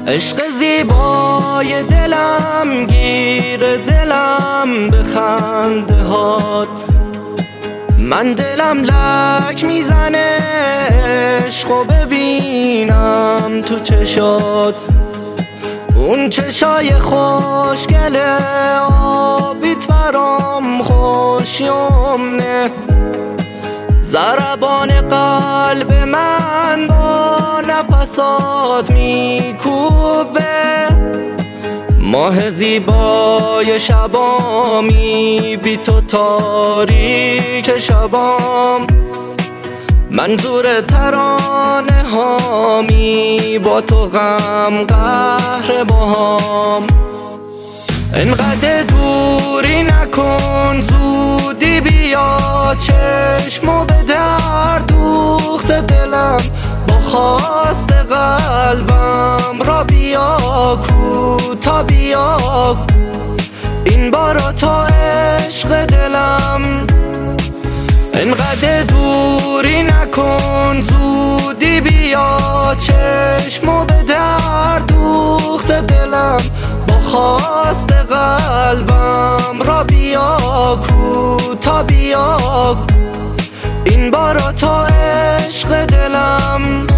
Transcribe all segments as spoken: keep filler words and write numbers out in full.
عشق زیبای دلم، گیر دلم به خنده هات. من دلم لک میزنه عشقو ببینم تو چشات. اون چشای خوشگل آبیت برام خوش یمنه. ضربان قلب من با نفسات میکوبه. ماه زیبای شبامی بی تو تاریک شبام. منظور ترانه هامی با تو غم قهر باهام. انقدر دوری نکن زودی بیا، چشمو به در دوخت دلم با خواست قلبم را بیا کوتا بیا. این بارا تا عشق دلم. انقدر دوری نکن زودی بیا، چشمو به در دوخت دلم با خواست قلبم را بیا کوتا بیا. این بارا تا عشق دلم.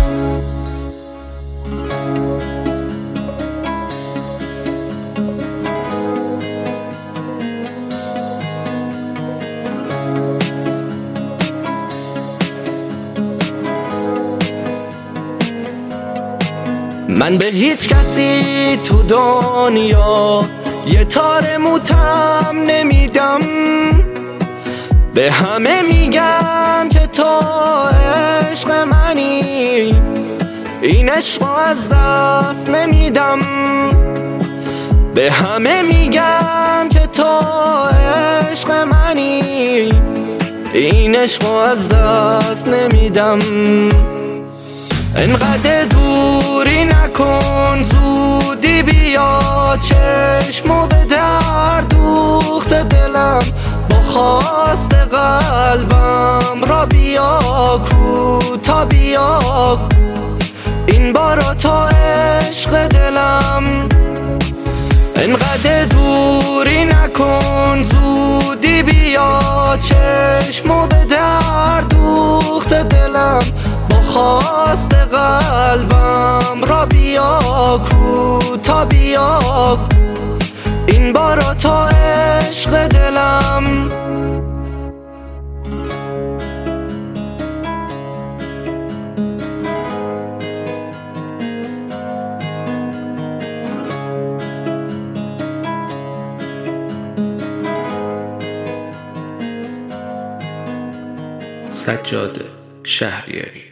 من به هیچ کسی تو دنیا یه تار موتم نمیدم. به همه میگم که تو عشق منی، این عشق از دست نمیدم. به همه میگم که تو عشق منی، این عشق از دست نمیدم. انقدر دوری نکن زودی بیا، چشمو به در دوخت دلم با خواست قلبم را بیا کوتا بیا. این بارا تا عشق دلم. انقدر دوری نکن زودی بیا، چشمو به در دوخت دلم با خواست قلبم را بیا کوتا بیا. این بارا تا عشق دلم. سجاده شهریاری.